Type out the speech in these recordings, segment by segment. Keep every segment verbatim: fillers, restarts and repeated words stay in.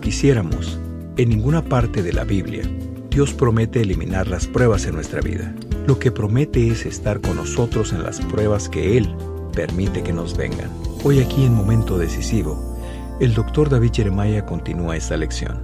quisiéramos, en ninguna parte de la Biblia, Dios promete eliminar las pruebas en nuestra vida. Lo que promete es estar con nosotros en las pruebas que Él permite que nos vengan. Hoy aquí en Momento Decisivo, el doctor David Jeremiah continúa esta lección.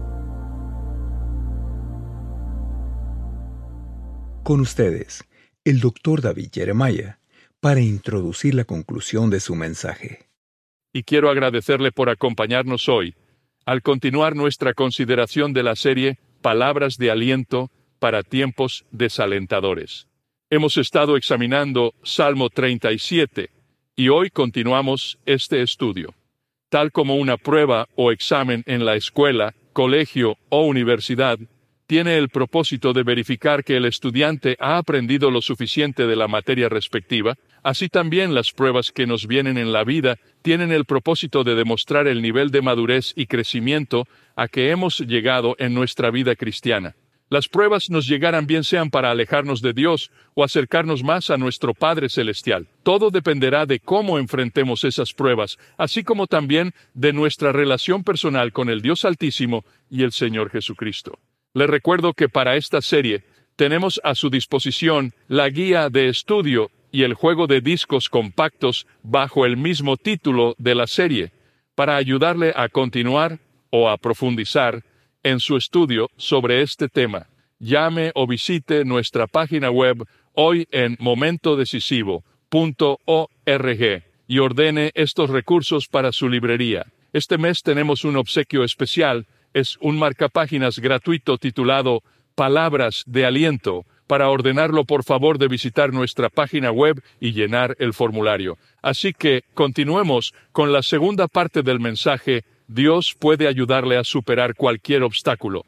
Con ustedes, el doctor David Jeremiah, para introducir la conclusión de su mensaje. Y quiero agradecerle por acompañarnos hoy, al continuar nuestra consideración de la serie Palabras de Aliento para Tiempos Desalentadores. Hemos estado examinando Salmo treinta y siete, y hoy continuamos este estudio. Tal como una prueba o examen en la escuela, colegio o universidad, tiene el propósito de verificar que el estudiante ha aprendido lo suficiente de la materia respectiva, así también las pruebas que nos vienen en la vida tienen el propósito de demostrar el nivel de madurez y crecimiento a que hemos llegado en nuestra vida cristiana. Las pruebas nos llegarán bien sean para alejarnos de Dios o acercarnos más a nuestro Padre Celestial. Todo dependerá de cómo enfrentemos esas pruebas, así como también de nuestra relación personal con el Dios Altísimo y el Señor Jesucristo. Les recuerdo que para esta serie tenemos a su disposición la guía de estudio y el juego de discos compactos bajo el mismo título de la serie, para ayudarle a continuar o a profundizar en su estudio sobre este tema. Llame o visite nuestra página web hoy en momento decisivo punto org y ordene estos recursos para su librería. Este mes tenemos un obsequio especial. Es un marcapáginas gratuito titulado Palabras de Aliento. Para ordenarlo, por favor de visitar nuestra página web y llenar el formulario. Así que continuemos con la segunda parte del mensaje. Dios puede ayudarle a superar cualquier obstáculo.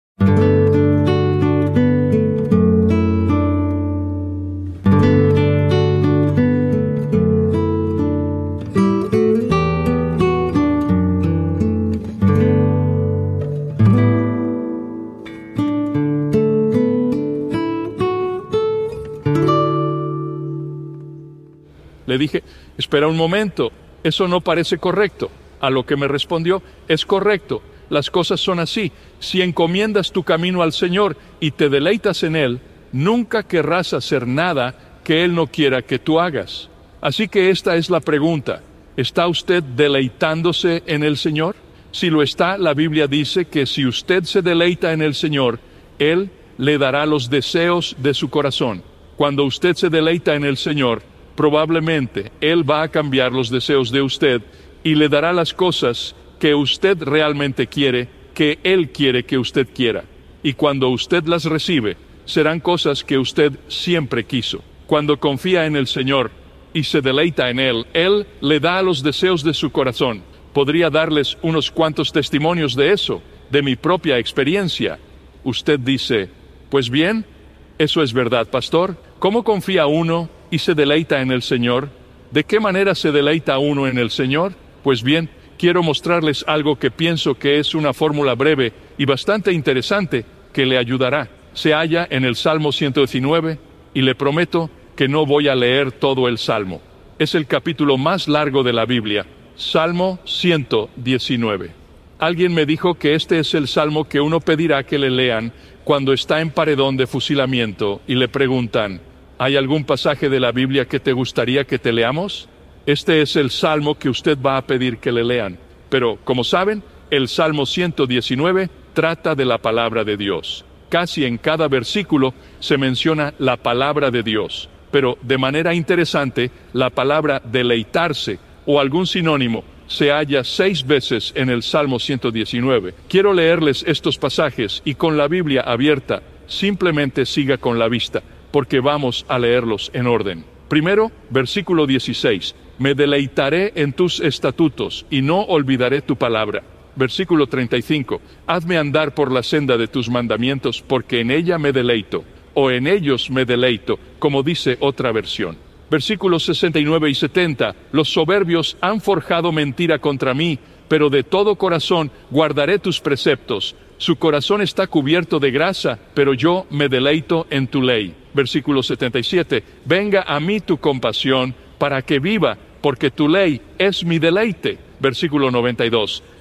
Le dije, espera un momento, eso no parece correcto. A lo que me respondió, es correcto, las cosas son así. Si encomiendas tu camino al Señor y te deleitas en Él, nunca querrás hacer nada que Él no quiera que tú hagas. Así que esta es la pregunta, ¿está usted deleitándose en el Señor? Si lo está, la Biblia dice que si usted se deleita en el Señor, Él le dará los deseos de su corazón. Cuando usted se deleita en el Señor, probablemente Él va a cambiar los deseos de usted y le dará las cosas que usted realmente quiere, que Él quiere que usted quiera. Y cuando usted las recibe, serán cosas que usted siempre quiso. Cuando confía en el Señor y se deleita en Él, Él le da los deseos de su corazón. Podría darles unos cuantos testimonios de eso, de mi propia experiencia. Usted dice, pues bien, eso es verdad, pastor. ¿Cómo confía uno y se deleita en el Señor? ¿De qué manera se deleita uno en el Señor? Pues bien, quiero mostrarles algo que pienso que es una fórmula breve y bastante interesante que le ayudará. Se halla en el Salmo ciento diecinueve y le prometo que no voy a leer todo el Salmo. Es el capítulo más largo de la Biblia, Salmo ciento diecinueve. Alguien me dijo que este es el Salmo que uno pedirá que le lean cuando está en paredón de fusilamiento y le preguntan, ¿hay algún pasaje de la Biblia que te gustaría que te leamos? Este es el Salmo que usted va a pedir que le lean. Pero, como saben, el Salmo ciento diecinueve trata de la palabra de Dios. Casi en cada versículo se menciona la palabra de Dios. Pero, de manera interesante, la palabra deleitarse o algún sinónimo se halla seis veces en el Salmo ciento diecinueve. Quiero leerles estos pasajes y con la Biblia abierta, simplemente siga con la vista, porque vamos a leerlos en orden. Primero, versículo dieciséis. Me deleitaré en tus estatutos y no olvidaré tu palabra. Versículo treinta y cinco. Hazme andar por la senda de tus mandamientos, porque en ella me deleito, o en ellos me deleito, como dice otra versión. Versículos sesenta y nueve y setenta. Los soberbios han forjado mentira contra mí, pero de todo corazón guardaré tus preceptos. Su corazón está cubierto de grasa, pero yo me deleito en tu ley. Versículo setenta y siete. Venga a mí tu compasión, para que viva, porque tu ley es mi deleite. Versículo noventa y dos.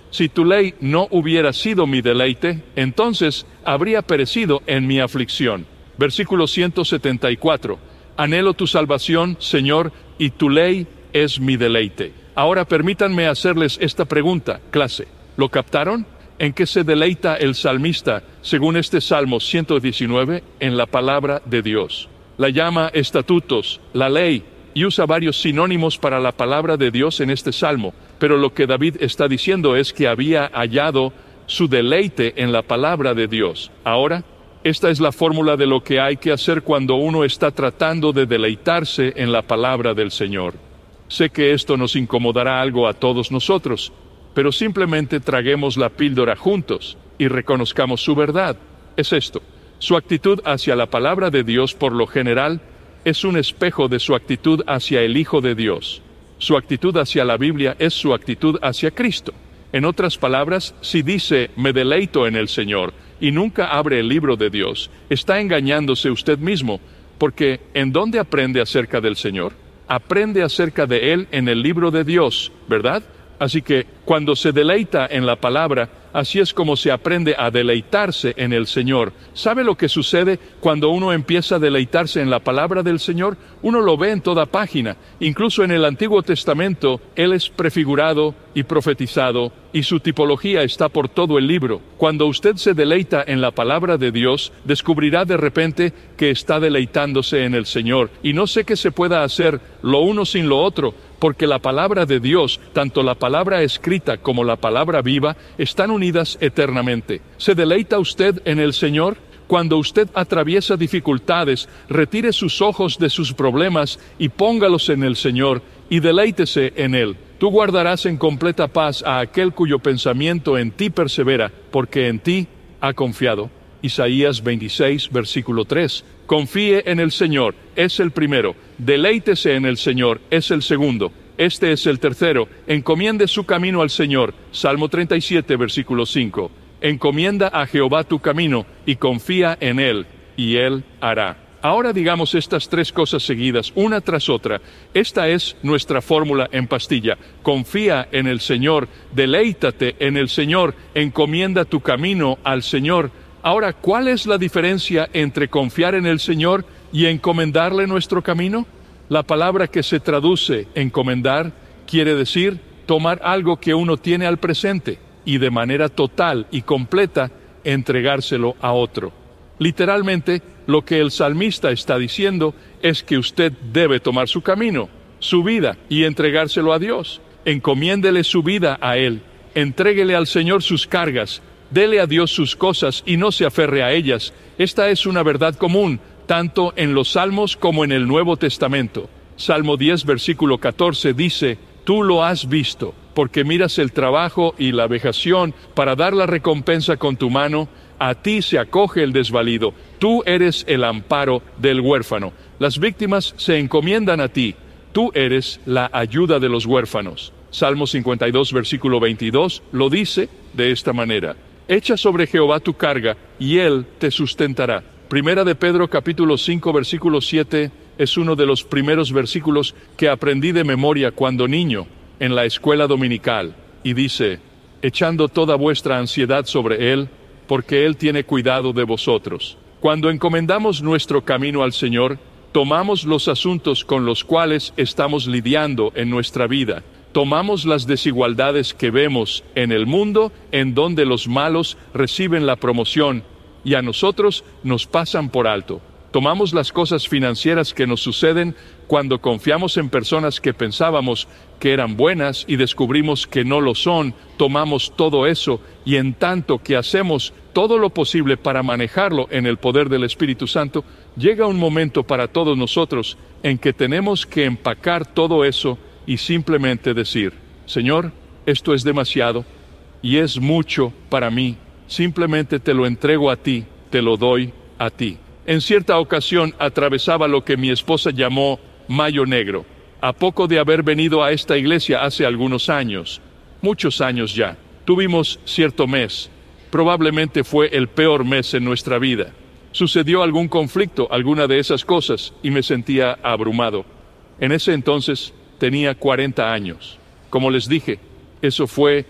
Si tu ley no hubiera sido mi deleite, entonces habría perecido en mi aflicción. Versículo ciento setenta y cuatro. Anhelo tu salvación, Señor, y tu ley es mi deleite. Ahora permítanme hacerles esta pregunta, clase. ¿Lo captaron? ¿En qué se deleita el salmista, según este Salmo ciento diecinueve? En la palabra de Dios. La llama estatutos, la ley, y usa varios sinónimos para la palabra de Dios en este Salmo. Pero lo que David está diciendo es que había hallado su deleite en la palabra de Dios. Ahora, esta es la fórmula de lo que hay que hacer cuando uno está tratando de deleitarse en la palabra del Señor. Sé que esto nos incomodará algo a todos nosotros, pero simplemente traguemos la píldora juntos y reconozcamos su verdad. Es esto: su actitud hacia la palabra de Dios, por lo general, es un espejo de su actitud hacia el Hijo de Dios. Su actitud hacia la Biblia es su actitud hacia Cristo. En otras palabras, si dice, me deleito en el Señor, y nunca abre el libro de Dios, está engañándose usted mismo, porque ¿en dónde aprende acerca del Señor? Aprende acerca de Él en el libro de Dios, ¿verdad? Así que, cuando se deleita en la palabra, así es como se aprende a deleitarse en el Señor. ¿Sabe lo que sucede cuando uno empieza a deleitarse en la palabra del Señor? Uno lo ve en toda página. Incluso en el Antiguo Testamento, Él es prefigurado y profetizado, y su tipología está por todo el libro. Cuando usted se deleita en la palabra de Dios, descubrirá de repente que está deleitándose en el Señor. Y no sé qué se pueda hacer lo uno sin lo otro, porque la palabra de Dios, tanto la palabra escrita como la palabra viva, están unidas eternamente. ¿Se deleita usted en el Señor? Cuando usted atraviesa dificultades, retire sus ojos de sus problemas y póngalos en el Señor, y deleítese en Él. Tú guardarás en completa paz a aquel cuyo pensamiento en ti persevera, porque en ti ha confiado. Isaías veintiséis, versículo tres. Confíe en el Señor, es el primero. Deleítese en el Señor, es el segundo. Este es el tercero. Encomiende su camino al Señor. Salmo treinta y siete, versículo cinco. Encomienda a Jehová tu camino y confía en Él, y Él hará. Ahora digamos estas tres cosas seguidas, una tras otra. Esta es nuestra fórmula en pastilla. Confía en el Señor, deleítate en el Señor, encomienda tu camino al Señor. Ahora, ¿cuál es la diferencia entre confiar en el Señor y encomendarle nuestro camino? La palabra que se traduce encomendar quiere decir tomar algo que uno tiene al presente y de manera total y completa entregárselo a otro. Literalmente, lo que el salmista está diciendo es que usted debe tomar su camino, su vida, y entregárselo a Dios. Encomiéndele su vida a Él, entréguele al Señor sus cargas, dele a Dios sus cosas y no se aferre a ellas. Esta es una verdad común, tanto en los Salmos como en el Nuevo Testamento. Salmo diez, versículo catorce dice, tú lo has visto, porque miras el trabajo y la vejación para dar la recompensa con tu mano. A ti se acoge el desvalido, tú eres el amparo del huérfano. Las víctimas se encomiendan a ti, tú eres la ayuda de los huérfanos. Salmo cincuenta y dos, versículo veintidós, lo dice de esta manera, echa sobre Jehová tu carga, y Él te sustentará. Primera de Pedro, capítulo cinco, versículo siete, es uno de los primeros versículos que aprendí de memoria cuando niño, en la escuela dominical, y dice, echando toda vuestra ansiedad sobre Él, porque Él tiene cuidado de vosotros. Cuando encomendamos nuestro camino al Señor, tomamos los asuntos con los cuales estamos lidiando en nuestra vida. Tomamos las desigualdades que vemos en el mundo, en donde los malos reciben la promoción, y a nosotros nos pasan por alto. Tomamos las cosas financieras que nos suceden cuando confiamos en personas que pensábamos que eran buenas y descubrimos que no lo son. Tomamos todo eso y en tanto que hacemos todo lo posible para manejarlo en el poder del Espíritu Santo, llega un momento para todos nosotros en que tenemos que empacar todo eso y simplemente decir, Señor, esto es demasiado y es mucho para mí. Simplemente te lo entrego a ti, te lo doy a ti. En cierta ocasión atravesaba lo que mi esposa llamó Mayo Negro, a poco de haber venido a esta iglesia hace algunos años, muchos años ya. Tuvimos cierto mes, probablemente fue el peor mes en nuestra vida. Sucedió algún conflicto, alguna de esas cosas, y me sentía abrumado. En ese entonces tenía cuarenta años. Como les dije, eso fue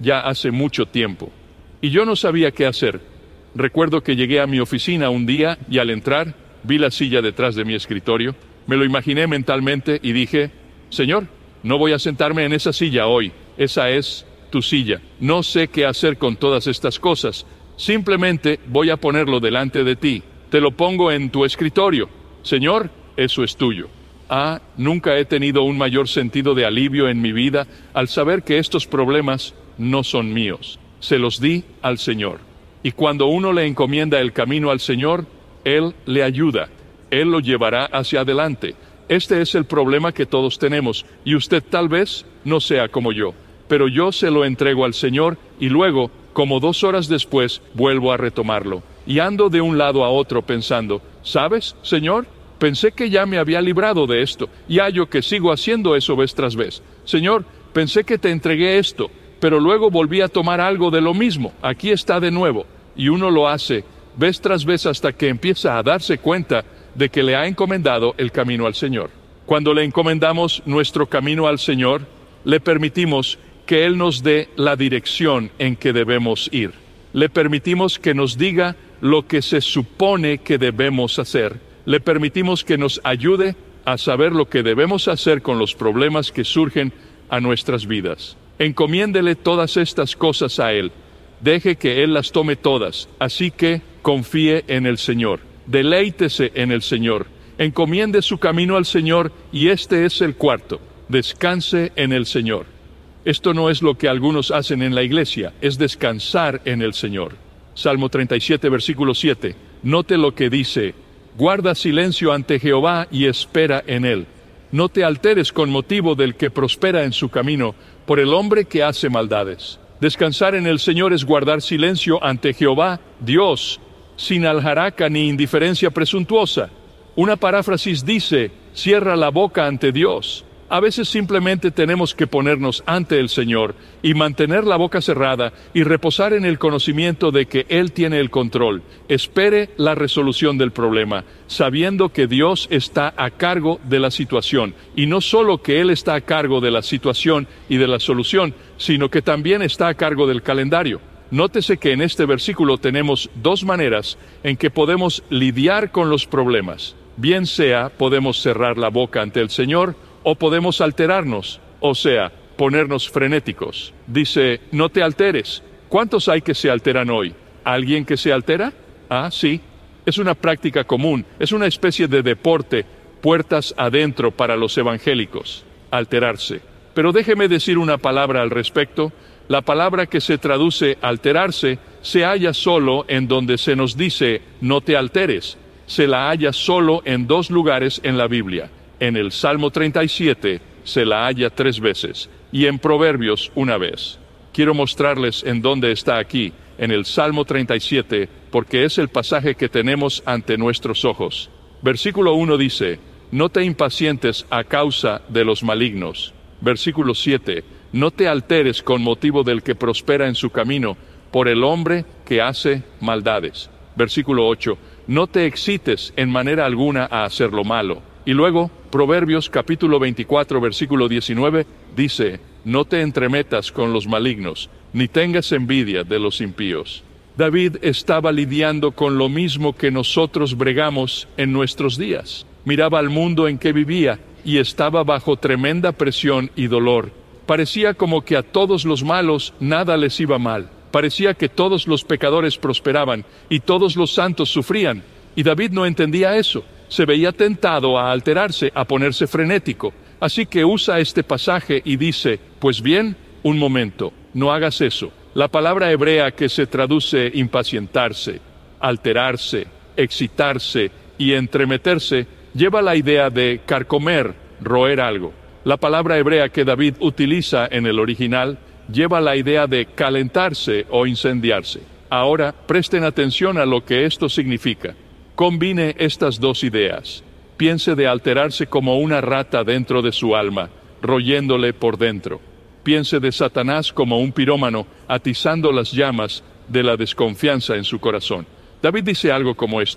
ya hace mucho tiempo. Y yo no sabía qué hacer. Recuerdo que llegué a mi oficina un día y al entrar, vi la silla detrás de mi escritorio, me lo imaginé mentalmente y dije, Señor, no voy a sentarme en esa silla hoy, esa es tu silla. No sé qué hacer con todas estas cosas, simplemente voy a ponerlo delante de ti. Te lo pongo en tu escritorio. Señor, eso es tuyo. Ah, nunca he tenido un mayor sentido de alivio en mi vida al saber que estos problemas no son míos. Se los di al Señor. Y cuando uno le encomienda el camino al Señor, Él le ayuda. Él lo llevará hacia adelante. Este es el problema que todos tenemos, y usted tal vez no sea como yo. Pero yo se lo entrego al Señor, y luego, como dos horas después, vuelvo a retomarlo. Y ando de un lado a otro pensando, ¿sabes, Señor? Pensé que ya me había librado de esto, y hallo que sigo haciendo eso vez tras vez. Señor, pensé que te entregué esto, pero luego volví a tomar algo de lo mismo. Aquí está de nuevo. Y uno lo hace vez tras vez hasta que empieza a darse cuenta de que le ha encomendado el camino al Señor. Cuando le encomendamos nuestro camino al Señor, le permitimos que Él nos dé la dirección en que debemos ir. Le permitimos que nos diga lo que se supone que debemos hacer. Le permitimos que nos ayude a saber lo que debemos hacer con los problemas que surgen a nuestras vidas. Encomiéndele todas estas cosas a Él. Deje que Él las tome todas. Así que confíe en el Señor. Deleítese en el Señor. Encomiende su camino al Señor, y este es el cuarto. Descanse en el Señor. Esto no es lo que algunos hacen en la iglesia, es descansar en el Señor. Salmo treinta y siete, versículo siete. Note lo que dice: guarda silencio ante Jehová y espera en Él. No te alteres con motivo del que prospera en su camino, por el hombre que hace maldades. Descansar en el Señor es guardar silencio ante Jehová, Dios, sin aljaraca ni indiferencia presuntuosa. Una paráfrasis dice, cierra la boca ante Dios. A veces simplemente tenemos que ponernos ante el Señor y mantener la boca cerrada y reposar en el conocimiento de que Él tiene el control. Espere la resolución del problema, sabiendo que Dios está a cargo de la situación. Y no solo que Él está a cargo de la situación y de la solución, sino que también está a cargo del calendario. Nótese que en este versículo tenemos dos maneras en que podemos lidiar con los problemas. Bien sea, podemos cerrar la boca ante el Señor, o podemos alterarnos, o sea, ponernos frenéticos. Dice, no te alteres. ¿Cuántos hay que se alteran hoy? ¿Alguien que se altera? Ah, sí. Es una práctica común, es una especie de deporte, puertas adentro para los evangélicos, alterarse. Pero déjeme decir una palabra al respecto. La palabra que se traduce alterarse se halla solo en donde se nos dice, no te alteres. Se la halla solo en dos lugares en la Biblia. En el Salmo treinta y siete se la halla tres veces y en Proverbios una vez. Quiero mostrarles en dónde está aquí, en el Salmo treinta y siete, porque es el pasaje que tenemos ante nuestros ojos. Versículo uno dice, no te impacientes a causa de los malignos. Versículo siete, no te alteres con motivo del que prospera en su camino, por el hombre que hace maldades. Versículo ocho, no te excites en manera alguna a hacer lo malo. Y luego, Proverbios capítulo veinticuatro, versículo diecinueve, dice, no te entremetas con los malignos, ni tengas envidia de los impíos. David estaba lidiando con lo mismo que nosotros bregamos en nuestros días. Miraba al mundo en que vivía y estaba bajo tremenda presión y dolor. Parecía como que a todos los malos nada les iba mal. Parecía que todos los pecadores prosperaban y todos los santos sufrían. Y David no entendía eso. Se veía tentado a alterarse, a ponerse frenético. Así que usa este pasaje y dice, pues bien, un momento, no hagas eso. La palabra hebrea que se traduce impacientarse, alterarse, excitarse y entremeterse, lleva la idea de carcomer, roer algo. La palabra hebrea que David utiliza en el original lleva la idea de calentarse o incendiarse. Ahora, presten atención a lo que esto significa. Combine estas dos ideas. Piense de alterarse como una rata dentro de su alma, royéndole por dentro. Piense de Satanás como un pirómano, atizando las llamas de la desconfianza en su corazón. David dice algo como esto: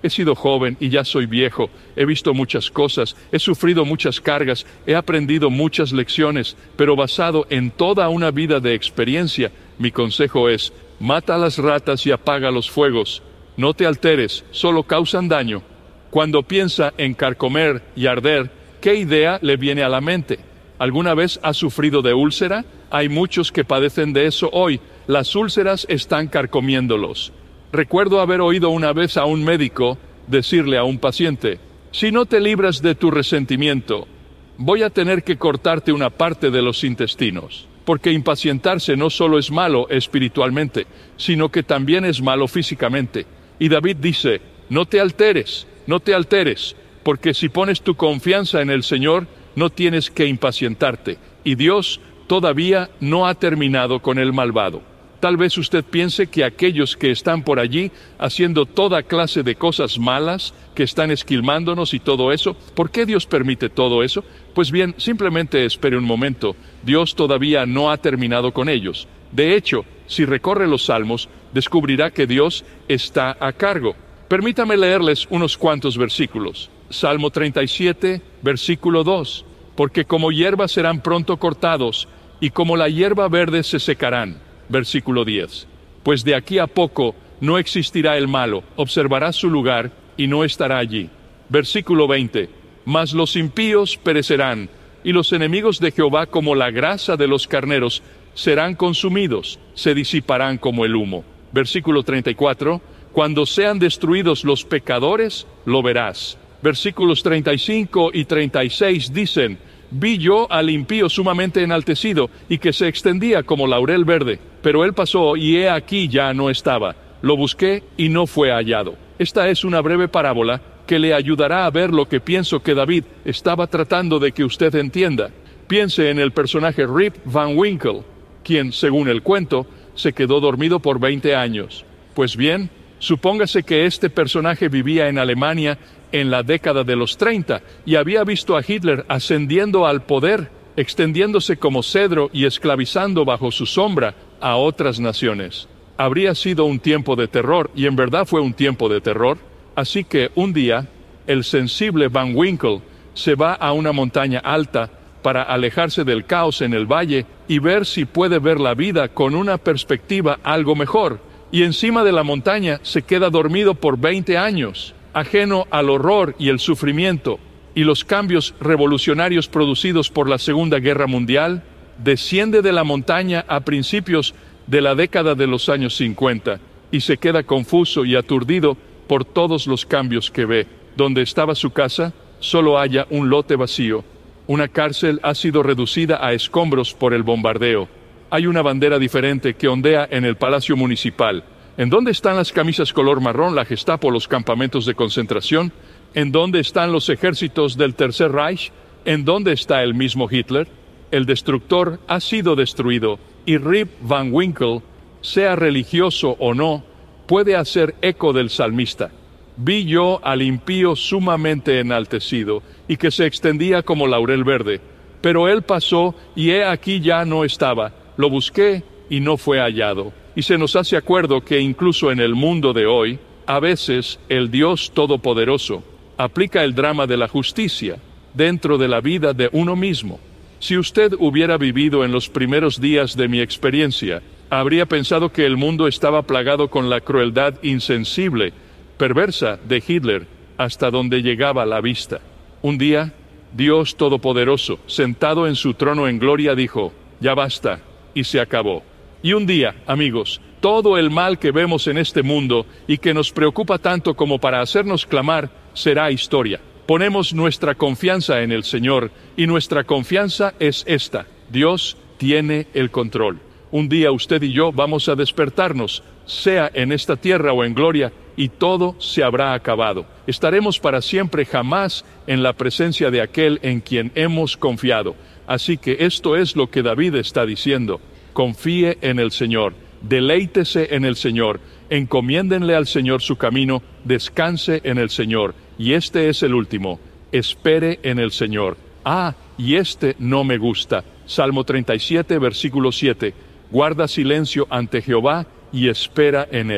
He sido joven y ya soy viejo, he visto muchas cosas, he sufrido muchas cargas, he aprendido muchas lecciones, pero basado en toda una vida de experiencia, mi consejo es, mata a las ratas y apaga los fuegos. No te alteres, solo causan daño. Cuando piensa en carcomer y arder, ¿qué idea le viene a la mente? ¿Alguna vez ha sufrido de úlcera? Hay muchos que padecen de eso hoy. Las úlceras están carcomiéndolos. Recuerdo haber oído una vez a un médico decirle a un paciente, si no te libras de tu resentimiento, voy a tener que cortarte una parte de los intestinos, porque impacientarse no solo es malo espiritualmente, sino que también es malo físicamente. Y David dice, no te alteres, no te alteres, porque si pones tu confianza en el Señor, no tienes que impacientarte, y Dios todavía no ha terminado con el malvado. Tal vez usted piense que aquellos que están por allí haciendo toda clase de cosas malas, que están esquilmándonos y todo eso, ¿por qué Dios permite todo eso? Pues bien, simplemente espere un momento, Dios todavía no ha terminado con ellos. De hecho, si recorre los Salmos, descubrirá que Dios está a cargo. Permítame leerles unos cuantos versículos. Salmo treinta y siete, versículo dos. Porque como hierba serán pronto cortados, y como la hierba verde se secarán. Versículo diez. Pues de aquí a poco no existirá el malo, observará su lugar y no estará allí. Versículo veinte. Mas los impíos perecerán, y los enemigos de Jehová como la grasa de los carneros serán consumidos, se disiparán como el humo. Versículo treinta y cuatro. Cuando sean destruidos los pecadores, lo verás. Versículos treinta y cinco y treinta y seis dicen, vi yo al impío sumamente enaltecido, y que se extendía como laurel verde. Pero él pasó, y he aquí ya no estaba. Lo busqué, y no fue hallado. Esta es una breve parábola que le ayudará a ver lo que pienso que David estaba tratando de que usted entienda. Piense en el personaje Rip Van Winkle, quien, según el cuento, se quedó dormido por veinte años. Pues bien, supóngase que este personaje vivía en Alemania en la década de los treinta, y había visto a Hitler ascendiendo al poder, extendiéndose como cedro y esclavizando bajo su sombra a otras naciones. Habría sido un tiempo de terror, y en verdad fue un tiempo de terror. Así que un día, el sensible Van Winkle se va a una montaña alta para alejarse del caos en el valle y ver si puede ver la vida con una perspectiva algo mejor. Y encima de la montaña se queda dormido por veinte años. Ajeno al horror y el sufrimiento y los cambios revolucionarios producidos por la Segunda Guerra Mundial, desciende de la montaña a principios de la década de los años cincuenta y se queda confuso y aturdido por todos los cambios que ve. Donde estaba su casa, solo halla un lote vacío. Una cárcel ha sido reducida a escombros por el bombardeo. Hay una bandera diferente que ondea en el Palacio Municipal. ¿En dónde están las camisas color marrón, la Gestapo, los campamentos de concentración? ¿En dónde están los ejércitos del Tercer Reich? ¿En dónde está el mismo Hitler? El destructor ha sido destruido, y Rip Van Winkle, sea religioso o no, puede hacer eco del salmista. Vi yo al impío sumamente enaltecido, y que se extendía como laurel verde. Pero él pasó, y he aquí ya no estaba. Lo busqué, y no fue hallado. Y se nos hace acuerdo que incluso en el mundo de hoy, a veces el Dios Todopoderoso aplica el drama de la justicia dentro de la vida de uno mismo. Si usted hubiera vivido en los primeros días de mi experiencia, habría pensado que el mundo estaba plagado con la crueldad insensible, perversa de Hitler, hasta donde llegaba la vista. Un día, Dios Todopoderoso, sentado en su trono en gloria, dijo, ya basta, y se acabó. Y un día, amigos, todo el mal que vemos en este mundo y que nos preocupa tanto como para hacernos clamar, será historia. Ponemos nuestra confianza en el Señor, y nuestra confianza es esta: Dios tiene el control. Un día usted y yo vamos a despertarnos, sea en esta tierra o en gloria, y todo se habrá acabado. Estaremos para siempre jamás en la presencia de aquel en quien hemos confiado. Así que esto es lo que David está diciendo: confíe en el Señor, deleítese en el Señor, encomiéndenle al Señor su camino, descanse en el Señor. Y este es el último: espere en el Señor. Ah, y este no me gusta. Salmo treinta y siete, versículo siete. Guarda silencio ante Jehová y espera en él.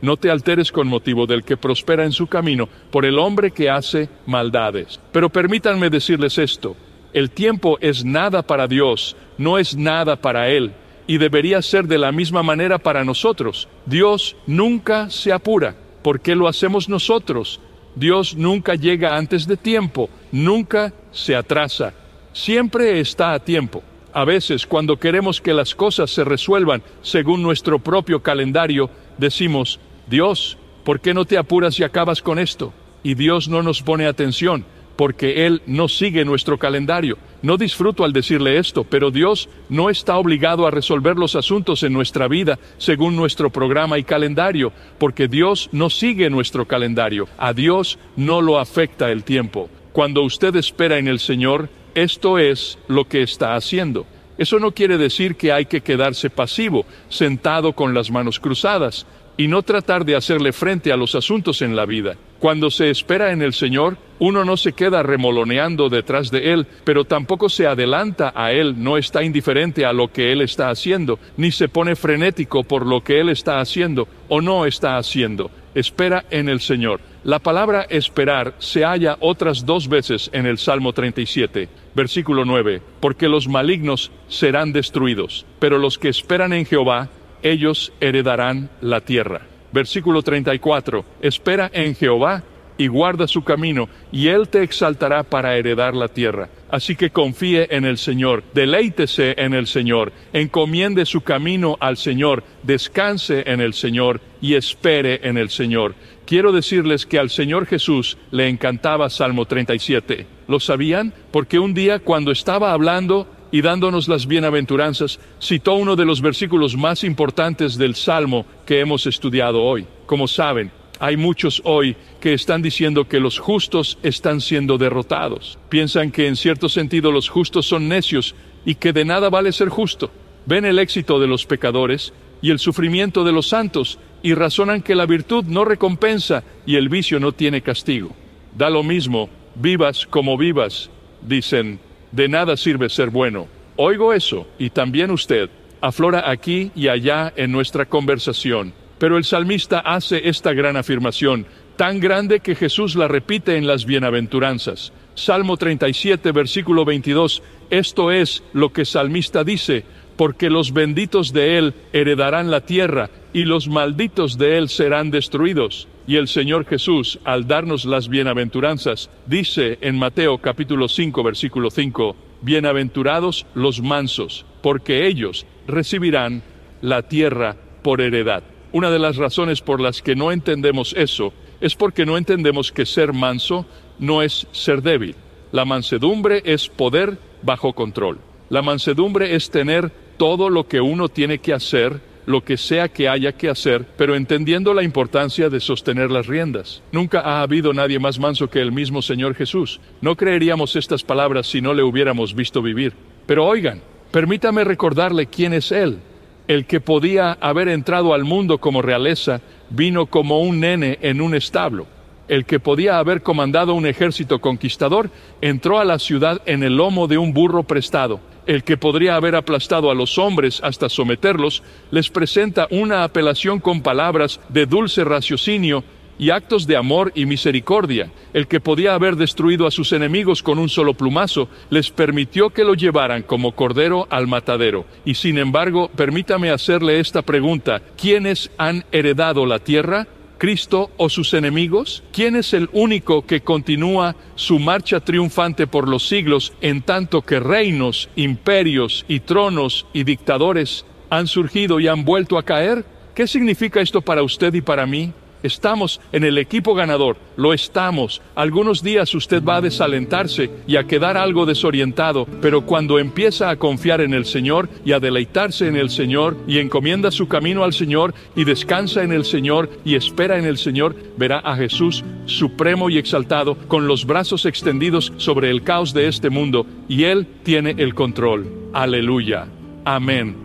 No te alteres con motivo del que prospera en su camino, por el hombre que hace maldades. Pero permítanme decirles esto: el tiempo es nada para Dios, no es nada para Él, y debería ser de la misma manera para nosotros. Dios nunca se apura. ¿Por qué lo hacemos nosotros? Dios nunca llega antes de tiempo, nunca se atrasa, siempre está a tiempo. A veces, cuando queremos que las cosas se resuelvan según nuestro propio calendario, decimos: Dios, ¿por qué no te apuras y acabas con esto? Y Dios no nos pone atención, porque Él no sigue nuestro calendario. No disfruto al decirle esto, pero Dios no está obligado a resolver los asuntos en nuestra vida según nuestro programa y calendario, porque Dios no sigue nuestro calendario. A Dios no lo afecta el tiempo. Cuando usted espera en el Señor, esto es lo que está haciendo. Eso no quiere decir que hay que quedarse pasivo, sentado con las manos cruzadas, y no tratar de hacerle frente a los asuntos en la vida. Cuando se espera en el Señor, uno no se queda remoloneando detrás de Él, pero tampoco se adelanta a Él, no está indiferente a lo que Él está haciendo, ni se pone frenético por lo que Él está haciendo o no está haciendo. Espera en el Señor. La palabra esperar se halla otras dos veces en el Salmo treinta y siete, versículo nueve, porque los malignos serán destruidos, pero los que esperan en Jehová, ellos heredarán la tierra. Versículo treinta y cuatro, espera en Jehová y guarda su camino, y Él te exaltará para heredar la tierra. Así que confíe en el Señor, deleítese en el Señor, encomiende su camino al Señor, descanse en el Señor y espere en el Señor. Quiero decirles que al Señor Jesús le encantaba Salmo treinta y siete. ¿Lo sabían? Porque un día, cuando estaba hablando y dándonos las bienaventuranzas, citó uno de los versículos más importantes del Salmo que hemos estudiado hoy. Como saben, hay muchos hoy que están diciendo que los justos están siendo derrotados. Piensan que en cierto sentido los justos son necios y que de nada vale ser justo. Ven el éxito de los pecadores y el sufrimiento de los santos y razonan que la virtud no recompensa y el vicio no tiene castigo. Da lo mismo, vivas como vivas, dicen, de nada sirve ser bueno. Oigo eso, y también usted, aflora aquí y allá en nuestra conversación. Pero el salmista hace esta gran afirmación, tan grande que Jesús la repite en las bienaventuranzas. Salmo treinta y siete, versículo veintidós, esto es lo que el salmista dice: porque los benditos de Él heredarán la tierra, y los malditos de Él serán destruidos. Y el Señor Jesús, al darnos las bienaventuranzas, dice en Mateo capítulo cinco, versículo cinco, bienaventurados los mansos, porque ellos recibirán la tierra por heredad. Una de las razones por las que no entendemos eso es porque no entendemos que ser manso no es ser débil. La mansedumbre es poder bajo control. La mansedumbre es tener todo lo que uno tiene que hacer, lo que sea que haya que hacer, pero entendiendo la importancia de sostener las riendas. Nunca ha habido nadie más manso que el mismo Señor Jesús. No creeríamos estas palabras si no le hubiéramos visto vivir. Pero oigan, permítame recordarle quién es Él. El que podía haber entrado al mundo como realeza, vino como un nene en un establo. El que podía haber comandado un ejército conquistador, entró a la ciudad en el lomo de un burro prestado. El que podría haber aplastado a los hombres hasta someterlos, les presenta una apelación con palabras de dulce raciocinio y actos de amor y misericordia. El que podía haber destruido a sus enemigos con un solo plumazo, les permitió que lo llevaran como cordero al matadero. Y sin embargo, permítame hacerle esta pregunta: ¿quiénes han heredado la tierra? ¿Cristo o sus enemigos? ¿Quién es el único que continúa su marcha triunfante por los siglos, en tanto que reinos, imperios y tronos y dictadores han surgido y han vuelto a caer? ¿Qué significa esto para usted y para mí? Estamos en el equipo ganador, lo estamos. Algunos días usted va a desalentarse y a quedar algo desorientado, pero cuando empieza a confiar en el Señor y a deleitarse en el Señor y encomienda su camino al Señor y descansa en el Señor y espera en el Señor, verá a Jesús supremo y exaltado con los brazos extendidos sobre el caos de este mundo, y Él tiene el control. Aleluya. Amén.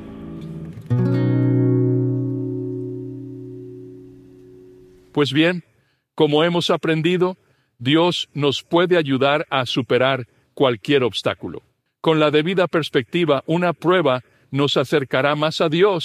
Pues bien, como hemos aprendido, Dios nos puede ayudar a superar cualquier obstáculo. Con la debida perspectiva, una prueba nos acercará más a Dios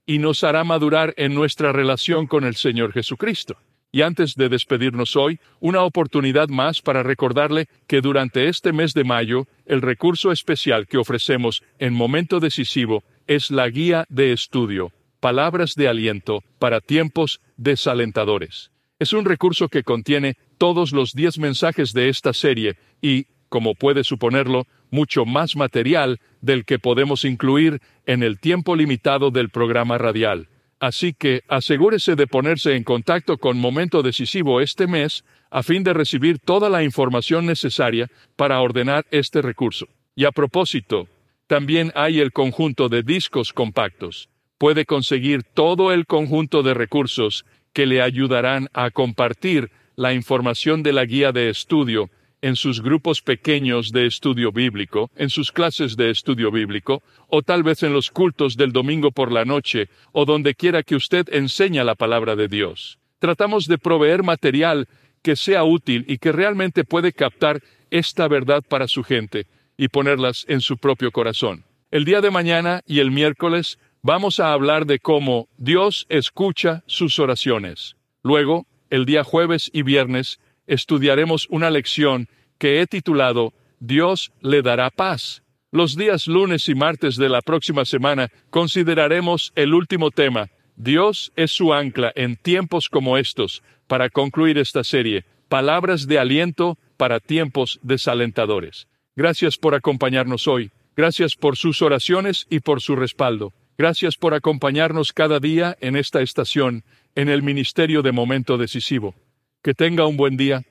y nos hará madurar en nuestra relación con el Señor Jesucristo. Y antes de despedirnos hoy, una oportunidad más para recordarle que durante este mes de mayo, el recurso especial que ofrecemos en Momento Decisivo es la guía de estudio, Palabras de Aliento para Tiempos Desalentadores. Es un recurso que contiene todos los diez mensajes de esta serie y, como puede suponerlo, mucho más material del que podemos incluir en el tiempo limitado del programa radial. Así que asegúrese de ponerse en contacto con Momento Decisivo este mes a fin de recibir toda la información necesaria para ordenar este recurso. Y a propósito, también hay el conjunto de discos compactos. Puede conseguir todo el conjunto de recursos que le ayudarán a compartir la información de la guía de estudio en sus grupos pequeños de estudio bíblico, en sus clases de estudio bíblico, o tal vez en los cultos del domingo por la noche, o donde quiera que usted enseñe la palabra de Dios. Tratamos de proveer material que sea útil y que realmente puede captar esta verdad para su gente y ponerlas en su propio corazón. El día de mañana y el miércoles vamos a hablar de cómo Dios escucha sus oraciones. Luego, el día jueves y viernes, estudiaremos una lección que he titulado Dios le dará paz. Los días lunes y martes de la próxima semana consideraremos el último tema, Dios es su ancla en tiempos como estos, para concluir esta serie, Palabras de Aliento para Tiempos Desalentadores. Gracias por acompañarnos hoy. Gracias por sus oraciones y por su respaldo. Gracias por acompañarnos cada día en esta estación, en el Ministerio de Momento Decisivo. Que tenga un buen día.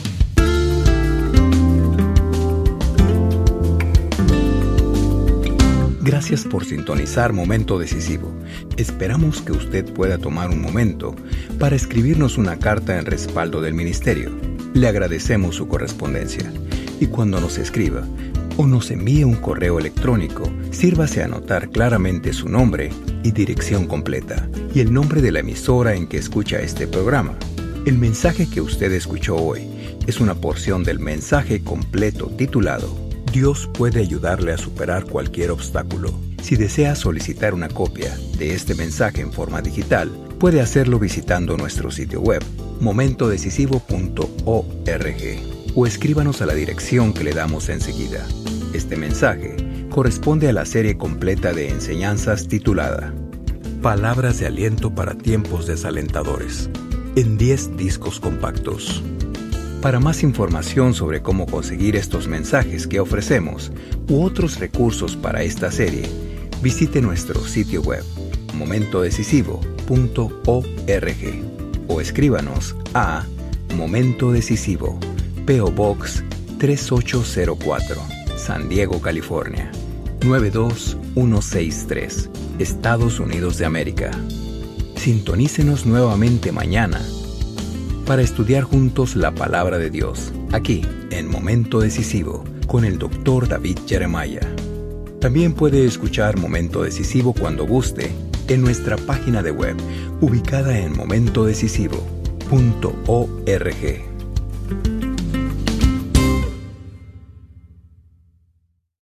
Gracias por sintonizar Momento Decisivo. Esperamos que usted pueda tomar un momento para escribirnos una carta en respaldo del ministerio. Le agradecemos su correspondencia. Y cuando nos escriba o nos envíe un correo electrónico, sírvase a anotar claramente su nombre y dirección completa y el nombre de la emisora en que escucha este programa. El mensaje que usted escuchó hoy es una porción del mensaje completo titulado Dios puede ayudarle a superar cualquier obstáculo. Si desea solicitar una copia de este mensaje en forma digital, puede hacerlo visitando nuestro sitio web, momento decisivo punto org, o escríbanos a la dirección que le damos enseguida. Este mensaje corresponde a la serie completa de enseñanzas titulada Palabras de Aliento para Tiempos Desalentadores, en diez discos compactos. Para más información sobre cómo conseguir estos mensajes que ofrecemos u otros recursos para esta serie, visite nuestro sitio web momento decisivo punto org o escríbanos a Momento Decisivo, P O Box tres ocho cero cuatro, San Diego, California nueve dos uno seis tres, Estados Unidos de América. Sintonícenos nuevamente mañana para estudiar juntos la Palabra de Dios, aquí en Momento Decisivo, con el doctor David Jeremiah. También puede escuchar Momento Decisivo cuando guste en nuestra página de web, ubicada en momento decisivo punto org.